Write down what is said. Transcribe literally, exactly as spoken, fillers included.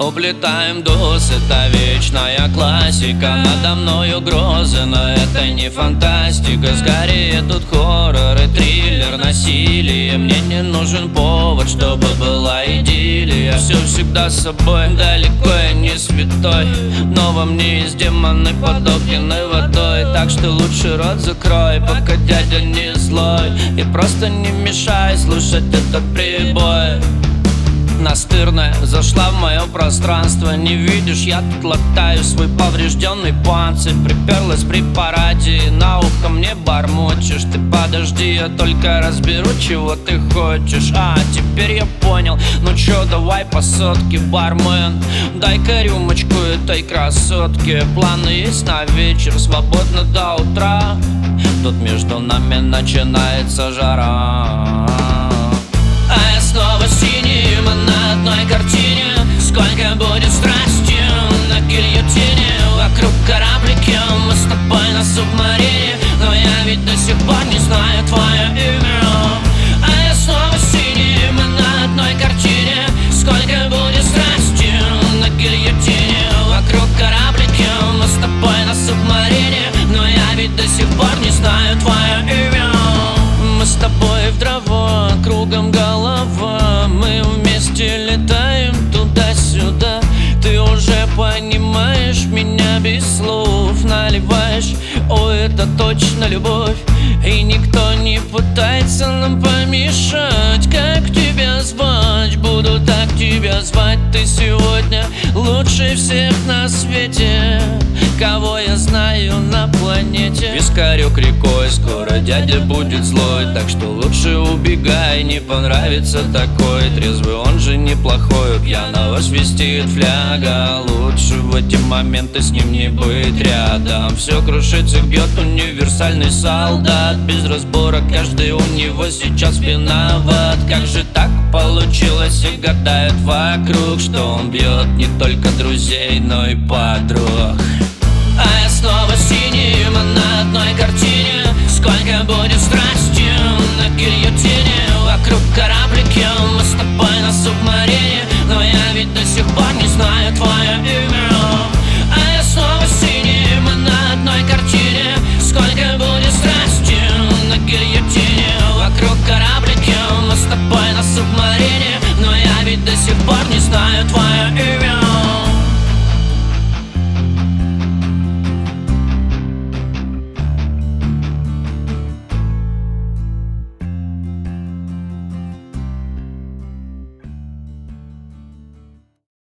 Уплетаем дос, это вечная классика. Надо мной угрозы, но это не фантастика. Скорее тут хоррор и триллер, насилие. Мне не нужен повод, чтобы была идиллия. Все всегда с собой, далеко я не святой, но во мне есть демоны, подопьяны водой. Так что лучше рот закрой, пока дядя не злой, и просто не мешай слушать этот прибой. Настырная зашла в мое пространство. Не видишь, я тут латаю свой поврежденный панцирь. Приперлась при параде, на ухо мне бормочешь. Ты подожди, я только разберу, чего ты хочешь. А, теперь я понял, ну чё, давай по сотке, бармен. Дай-ка рюмочку этой красотке. Планы есть на вечер, свободно до утра. Тут между нами начинается жара. А я снова синим на одной картине. Сколько будет страсти на гильотине. Вокруг кораблики, мы с тобой на субмарине. Но я ведь до сих пор не знаю твое имя. А я снова синим на одной картине. Сколько будет страсти на гильотине. Вокруг кораблики, мы с тобой на субмарине. Но я ведь до сих пор не знаю твое имя. Мы с тобой в дрова, кругом голова. Мы вместе летаем туда-сюда. Ты уже понимаешь меня без слов. Наливаешь, о, это точно любовь. И никто не пытается нам помешать. Как тебя звать? Буду так тебя звать. Ты сегодня лучше всех на свете, кого я знаю на планете. Вискарек рекой, скоро дядя будет злой. Так что лучше убегай, не понравится такой. Трезвый он же неплохой, у пьяного свистит фляга. Лучше в эти моменты с ним не быть рядом. Все крушится, бьет универсальный солдат. Без разбора каждый у него сейчас виноват. Как же так получилось, и гадают вокруг, что он бьет не только друзей, но и подруг. А я снова синим на одной картине. Сколько будет страсти